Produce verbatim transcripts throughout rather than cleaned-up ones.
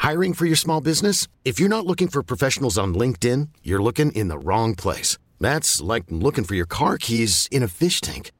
Hiring for your small business? If you're not looking for professionals on LinkedIn, you're looking in the wrong place. That's like looking for your car keys in a fish tank.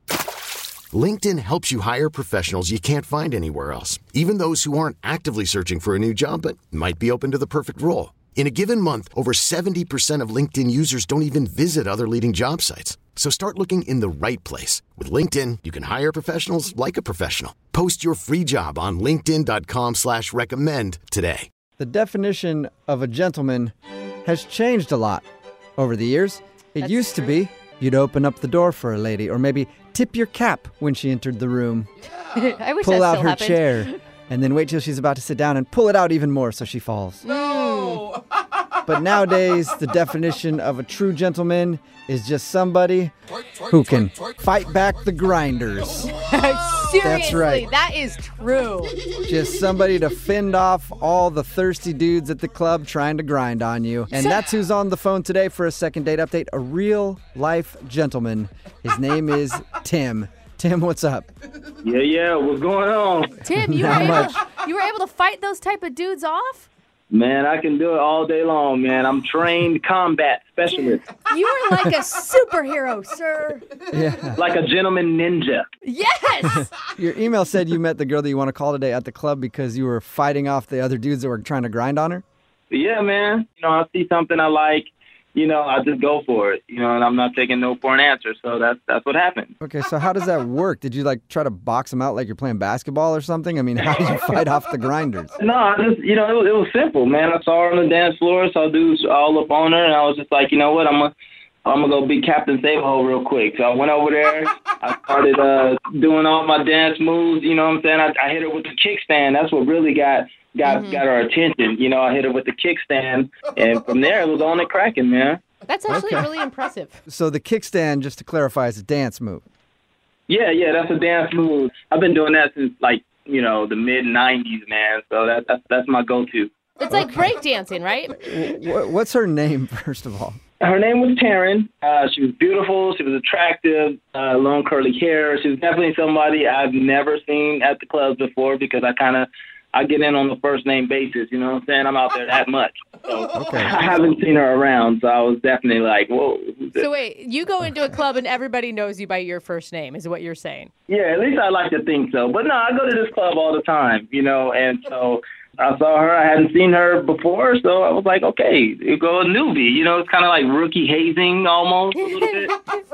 LinkedIn helps you hire professionals you can't find anywhere else, even those who aren't actively searching for a new job but might be open to the perfect role. In a given month, over seventy percent of LinkedIn users don't even visit other leading job sites. So start looking in the right place. With LinkedIn, you can hire professionals like a professional. Post your free job on linkedin.com slash recommend today. The definition of a gentleman has changed a lot over the years. It That's used true. to be you'd open up the door for a lady or maybe tip your cap when she entered the room, I wish pull that out still her happened. chair, and then wait till she's about to sit down and pull it out even more so she falls. No! But nowadays, the definition of a true gentleman is just somebody who can fight back the grinders. Seriously, right. that is true. Just somebody to fend off all the thirsty dudes at the club trying to grind on you. And that's who's on the phone today for a second date update, a real life gentleman. His name is Tim. Tim, what's up? Yeah, yeah, what's going on? Tim, you were Not able, much. you were able to fight those type of dudes off? Man, I can do it all day long, man. I'm trained combat specialist, You were like a superhero, sir. Yeah. like a gentleman ninja. Yes. Your email said you met the girl that you want to call today at the club because you were fighting off the other dudes that were trying to grind on her? Yeah, man. You know, I see something I like, you know, I just go for it, you know, and I'm not taking no for an answer. So that's that's what happened. Okay, so how does that work? Did you like try to box them out like you're playing basketball or something? I mean, how did you fight off the grinders? No, I just, you know, it was, it was simple, man. I saw her on the dance floor, so dudes all up on her, and I was just like, you know what, I'm gonna I'm gonna go be Captain Save-A-Hole real quick. So I went over there. I started uh, doing all my dance moves. You know what I'm saying? I, I hit her with the kickstand. That's what really got got Mhm. got her attention. You know, I hit her with the kickstand, and from there it was on and cracking, man. That's actually Okay. really impressive. So the kickstand, just to clarify, is a dance move. Yeah, yeah, that's a dance move. I've been doing that since like you know the mid nineties, man. So that that's that's my go-to. It's like breakdancing, right? Wh- What's her name, first of all? Her name was Taryn. Uh, she was beautiful. She was attractive. Uh, long curly hair. She was definitely somebody I've never seen at the clubs before because I kind of I get in on the first name basis. You know what I'm saying? I'm out there that much. So Okay. I haven't seen her around. So I was definitely like, whoa. who's this? So wait, you go into a club and everybody knows you by your first name, is what you're saying. Yeah, at least I like to think so. But no, I go to this club all the time, you know, and so I saw her. I hadn't seen her before, so I was like, okay, you go a newbie. You know, it's kind of like rookie hazing almost a little bit.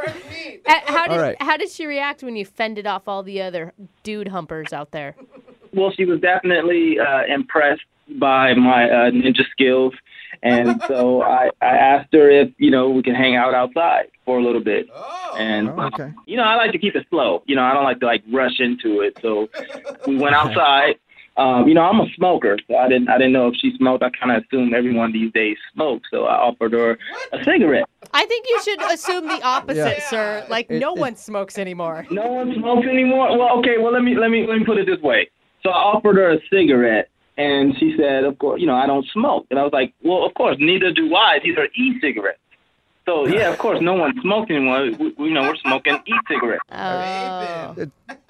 Uh, How did All right. how did she react when you fended off all the other dude humpers out there? Well, she was definitely uh, impressed by my uh, ninja skills, and so I, I asked her if, you know, we can hang out outside for a little bit. And, Oh, okay. you know, I like to keep it slow. You know, I don't like to, like, rush into it. So we went outside. Um, you know, I'm a smoker, so I didn't I didn't know if she smoked. I kind of assume everyone these days smokes, so I offered her a cigarette. I think you should assume the opposite, Yeah. sir. Like It- no it- one smokes anymore. No one smokes anymore? Well, okay, well, let me let me let me put it this way. So I offered her a cigarette, and she said, of course, you know, I don't smoke. And I was like, well, of course, neither do I. These are e-cigarettes. So, yeah, of course, no one smokes anymore. We, we, you know, we're smoking e-cigarettes. Oh.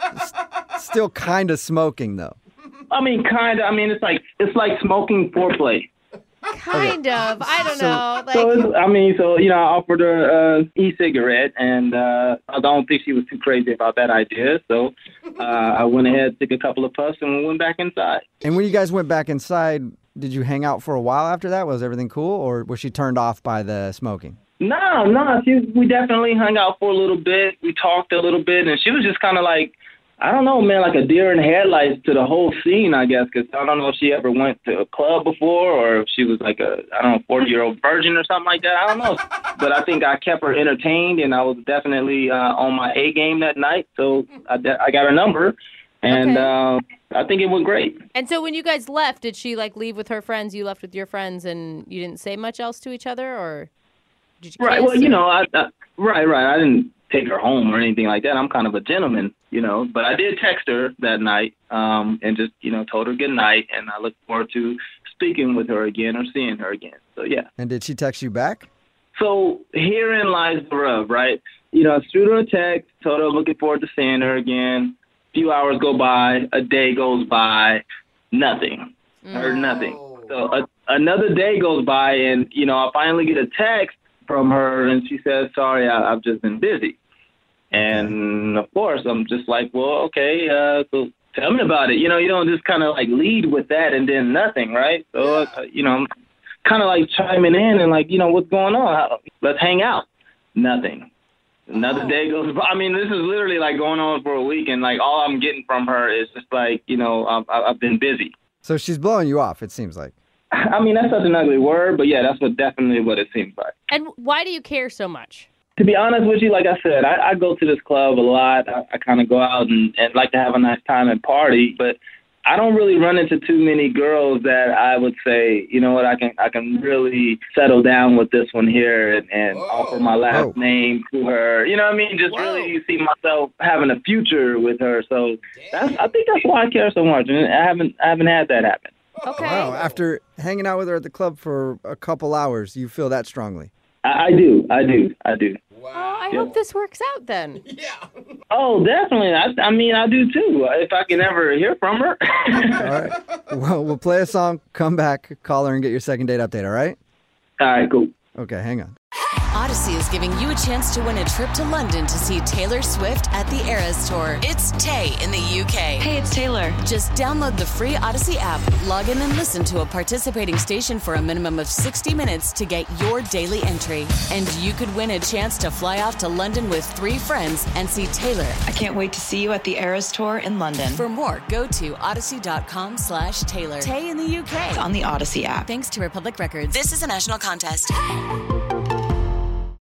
Still kind of smoking, though. I mean, kind of. I mean, it's like it's like smoking foreplay. Kind of. I don't So- know. Like, So, it's, I mean, so, you know, I offered her an e-cigarette, and uh, I don't think she was too crazy about that idea. So uh, I went ahead, took a couple of puffs, and we went back inside. And when you guys went back inside, did you hang out for a while after that? Was everything cool, or was she turned off by the smoking? No, no, she, we definitely hung out for a little bit. We talked a little bit, and she was just kind of like, I don't know, man, like a deer in headlights to the whole scene, I guess, because I don't know if she ever went to a club before or if she was like a, I don't know, forty-year-old virgin or something like that. I don't know. But I think I kept her entertained, and I was definitely uh, on my A game that night. So I, de- I got her number, and Okay. uh, I think it went great. and so when you guys left, did she like leave with her friends? You left with your friends, and you didn't say much else to each other, or did you? Right. kiss, Well, you or- know, I, I right, right. I didn't take her home or anything like that. I'm kind of a gentleman, you know. But I did text her that night, um, and just you know told her good night, and I look forward to speaking with her again or seeing her again. So yeah. And did she text you back? So herein lies the rub, right? You know, I shoot her a text, told her I'm looking forward to seeing her again. A few hours go by, a day goes by, nothing. Heard nothing. So a, another day goes by, and, you know, I finally get a text from her, and she says, sorry, I, I've just been busy. And, of course, I'm just like, well, okay, uh, so tell me about it. You know, you don't just kind of, like, lead with that and then nothing, right? So, uh, you know, I'm kind of, like, chiming in and, like, you know, what's going on? How, let's hang out. Nothing. Another day goes by. I mean, this is literally, like, going on for a week, and, like, all I'm getting from her is just, like, you know, I've, I've been busy. So she's blowing you off, it seems like. I mean, that's such an ugly word, but, yeah, that's what definitely what it seems like. And why do you care so much? To be honest with you, like I said, I, I go to this club a lot. I, I kind of go out and, and like to have a nice time and party, but I don't really run into too many girls that I would say, you know what, I can I can really settle down with this one here and, and offer my last Whoa. name to her. You know what I mean? Just Whoa. really see myself having a future with her. So that's, I think that's why I care so much. And I haven't I haven't had that happen. Okay. Wow, after hanging out with her at the club for a couple hours, you feel that strongly? I, I do. I do. I do. Oh, I hope this works out then. Yeah. Oh, definitely. I, I mean, I do too. If I can ever hear from her. All right. Well, we'll play a song, come back, call her, and get your second date update, all right? All right, cool. Okay, hang on. Odyssey is giving you a chance to win a trip to London to see Taylor Swift at the Eras Tour. It's Tay in the U K. Hey, it's Taylor. Just download the free Odyssey app, log in and listen to a participating station for a minimum of sixty minutes to get your daily entry. And you could win a chance to fly off to London with three friends and see Taylor. I can't wait to see you at the Eras Tour in London. For more, go to odyssey.com slash Taylor. Tay in the U K. On the Odyssey app. Thanks to Republic Records. This is a national contest.